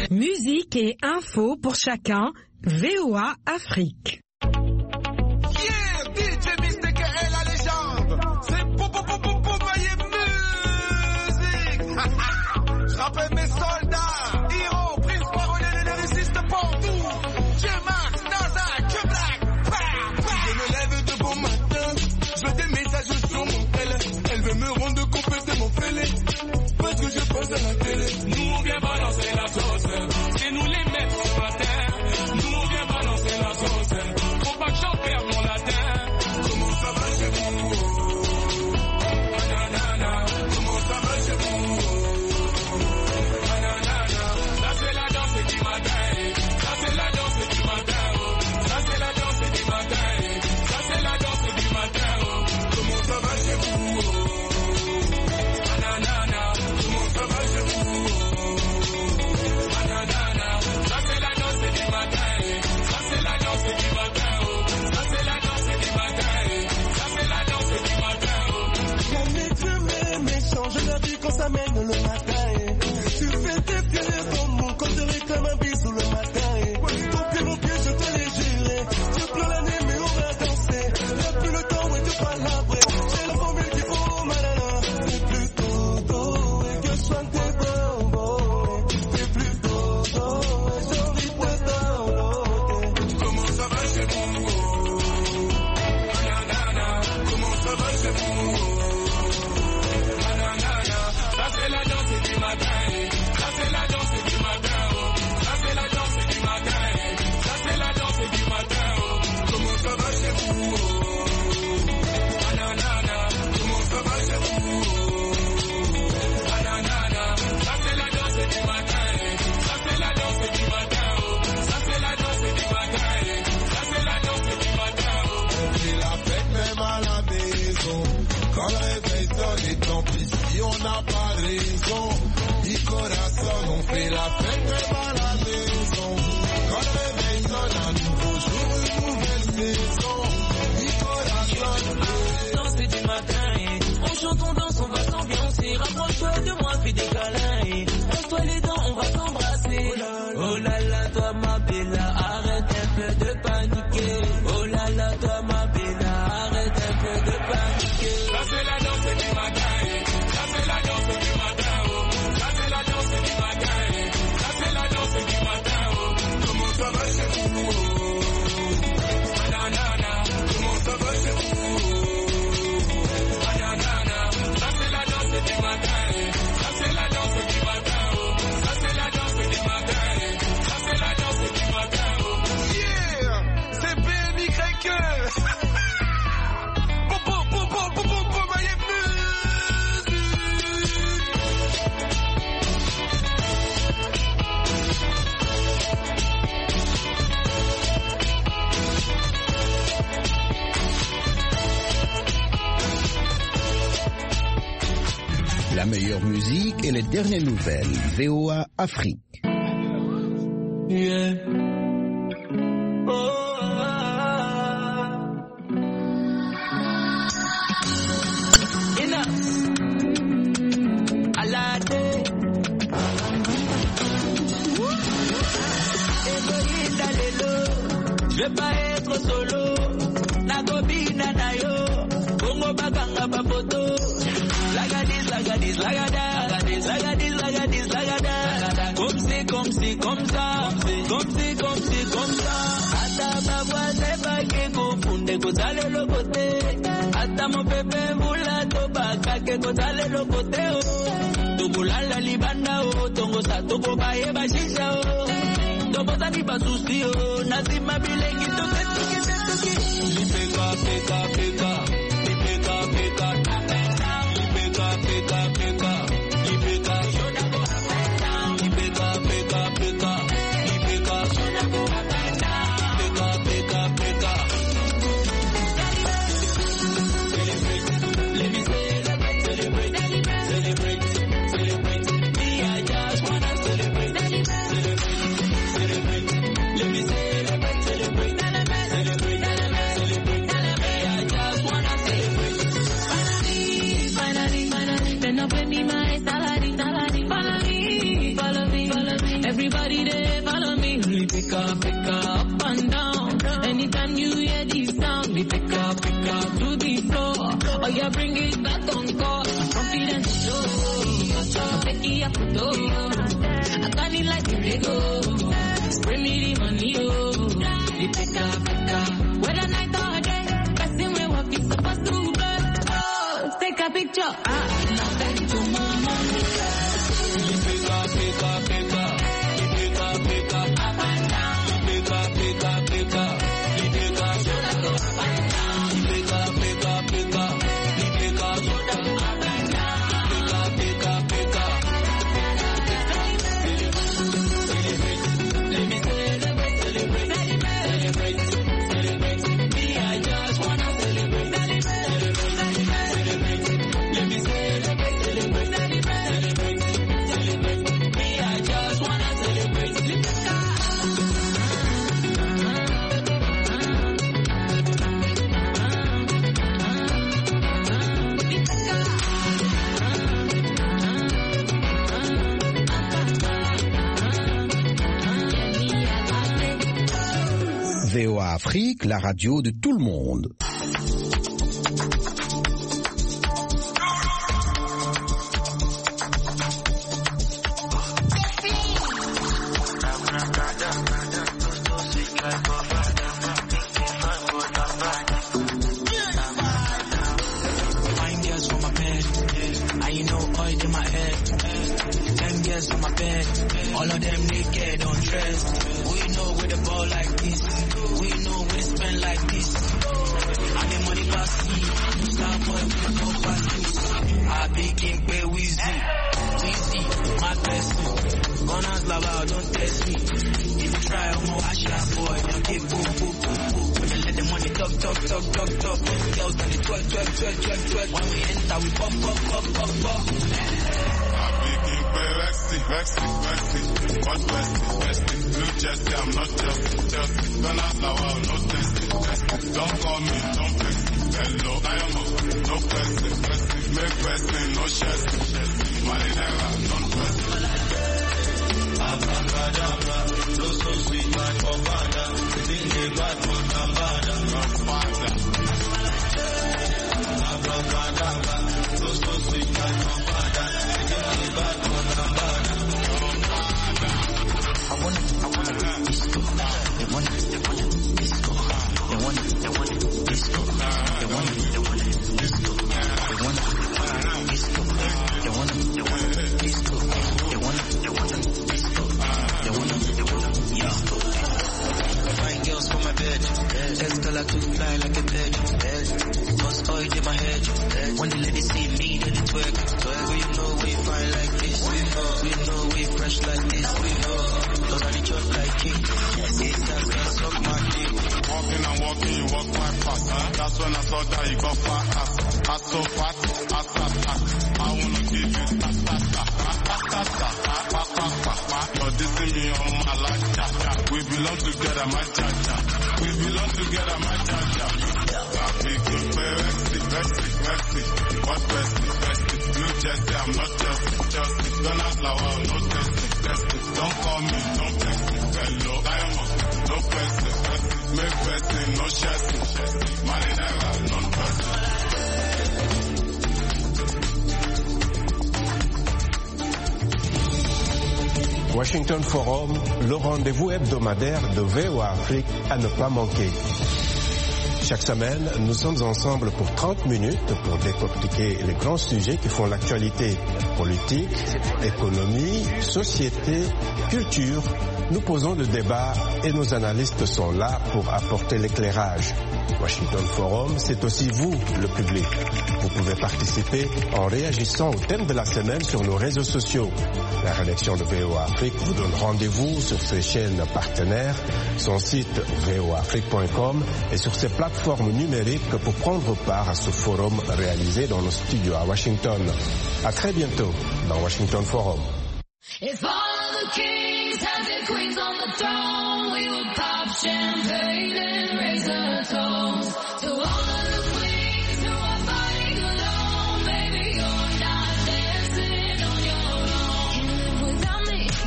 Musique et info pour chacun, VOA Afrique. Yeah, DJ Mystèque est la légende. C'est pour musique. Je rappelle mes soldats, Hiro, Prince Parolé, ne résiste pas tout. J-Max, NASA, Q-Black, je me lève de bon matin, je des messages sur mon tel. Elle veut me rendre complètement fêlé, parce que je passe à la télé. Nous on vient balancer la sauce, c'est nous les mettre sur la terre. Nous on vient balancer la sauce, faut pas que j'en perde mon latin. Comment ça va chez vous? Nanana, comment ça va chez vous? Nanana, ça c'est la danse du matin, ça c'est la danse du matin, ça c'est la danse du matin, ça c'est la danse du matin. Comment ça va chez vous? Nanana, comment ça va chez vous? Nanana, ça c'est la danse du matin, ça c'est la danse du matin, ça c'est la danse du matin, ça c'est la danse du matin. Jamais Dieu m'est méchant, je leur dis qu'on s'amène le matin. Tu fais tes pieds comme mon quand je réclame un bisou le matin. Ton pied, mon pied, je te l'ai juré. Je pleure la nuit, mais on va danser. Y'a plus le temps, ouais, tu parles la vraie. J'ai la formule qu'il faut, malala. C'est plus dodo, et que je soigne tes bonbons. C'est plus dodo, et j'ai envie de te downloader. Comment ça va chez vous? Nanana, Comment ça va chez vous? nanana, ça c'est la danse du matin, ça c'est la danse du matin, ça c'est la danse du matin, ça c'est la danse du matin. Comment ça va chez vous? Nanana, Comment ça va chez vous? nanana, ça c'est la danse du matin, ça c'est la danse du matin, ça c'est la danse du matin, ça c'est la danse du matin. C'est la fête même à la maison. Quand le réveil sonne et tant pis si on n'a pas raison. Mi corazon, on fait la fête même à la maison. Quand le réveil sonne, un nouveau jour, une nouvelle saison. Mi corazon, Danser du matin, on chante, on danse, on va s'ambiancer. Rapproche-toi de moi, fais des câlins. Lance-toi les dents, on va s'embrasser. Oh là là, toi ma bella, arrête un peu de paniquer. Oh là là, toi ma bella, arrête un peu de paniquer. Ça c'est la danse du matin, ça c'est la danse du matin, ça c'est la danse du matin, ça c'est la danse du matin. comment ça va chez vous? Nanana, Comment ça va chez vous? nanana, ça c'est la danse du matin, ça c'est la danse du matin, ça c'est la danse du matin, ça c'est la danse du matin. Yeah! C'est BMYE! La meilleure musique et les dernières nouvelles. VOA Afrique. Yeah. Oh, enough. Alade. Egoïsta lelo. Je vais pas être solo. Nagobina nayo. Congo baganga bapoto. Lagadis, lagadis, lagada. Lagadis, lagadis, lagada. Comme c'est, comme c'est, comme ça. Comme c'est, comme c'est, comme ça. Ata babwa seba ke kufunde kutale lokote. Ata mo pepe mbula toba kake kutale lokote o. Tubulala libanda o. Tongo sa tobo baye bashisha o. Tobo sa liba susi o. Nazima bilengi toke toke toke. Lipeka, peka, peka. Lipeka, peka. Lipeka, peka, peka. Lipeka, Lipeka, peka, peka. Lipeka, peka, peka, peka. Let me celebrate, celebrate, celebrate, celebrate. Me, I just wanna celebrate, celebrate, celebrate. Let me celebrate, celebrate, celebrate, celebrate. Me, I just wanna pick up and down. Anytime you hear this sound, they pick up to the floor. Oh, yeah, bring it back on course. Confidence show. Pick it up, I got it like a Lego. Spray me the money, oh. They pick up. Whether night or day, person we walk is supposed to blow. Oh, take a picture. Nothing to my money. Pick up. Up and down. Pick up. VOA Afrique, la radio de tout le monde. All of them naked on dress. We know where the ball like this. We know where to spend like this. And the money pass me. Star boy, no pass me. I begin pay Weezy. My person. Gunners lava, don't test me. If you try, I'm more ashes, boy. Don't get boom. When you let the money talk. Girls on the twerk. When we enter, we pop. Vexy, what's bestie? Blue Jersey, I'm not Chelsea. Gunners lava, no testing. Don't call me, don't vex me. Hello, I am up, no question. Make question, no chassis. Money never, don't question. Abracadabra, so sweet, my commander. Within the bad one, Lambada. Abracadabra, so sweet, my commander. Within the bad one, Lambada. I wanna disco. They wanna disco. They wanna disco. They wanna disco. They wanna disco. They wanna disco. They wanna disco. Fine girls for my bed. Escalate to fly like a bird. Cause oil in my head. When the ladies see me, then it's work. We know we fine like this. We know we fresh like this. We know. Those are the just like king. These guys can suck my dick. Walking, you walk my fast. That's when I saw that you got fat ass. Ass so fat, ass. I wanna give you You're dissing me on my life. We belong together, my cha-cha. We belong together, my cha-cha. Vexy. What's bestie? Blue Jersey, I'm not Chelsea. Don't have flower, no testing. Don't call me, don't text me. Hello, I am up, no question. Make question, no chassis. Money never, non-person. Washington Forum, le rendez-vous hebdomadaire de VOA Afrique à ne pas manquer. Chaque semaine, nous sommes ensemble pour 30 minutes pour décortiquer les grands sujets qui font l'actualité politique, économie, société, culture. Nous posons le débat et nos analystes sont là pour apporter l'éclairage. Washington Forum, c'est aussi vous, le public. Vous pouvez participer en réagissant au thème de la semaine sur nos réseaux sociaux. La rédaction de VOA Afrique vous donne rendez-vous sur ses chaînes partenaires, son site voaafrique.com et sur ses plateformes numériques pour prendre part à ce forum réalisé dans nos studios à Washington. À très bientôt dans Washington Forum. If all of the kings had their queens on the throne, we would pop champagne and raise a toast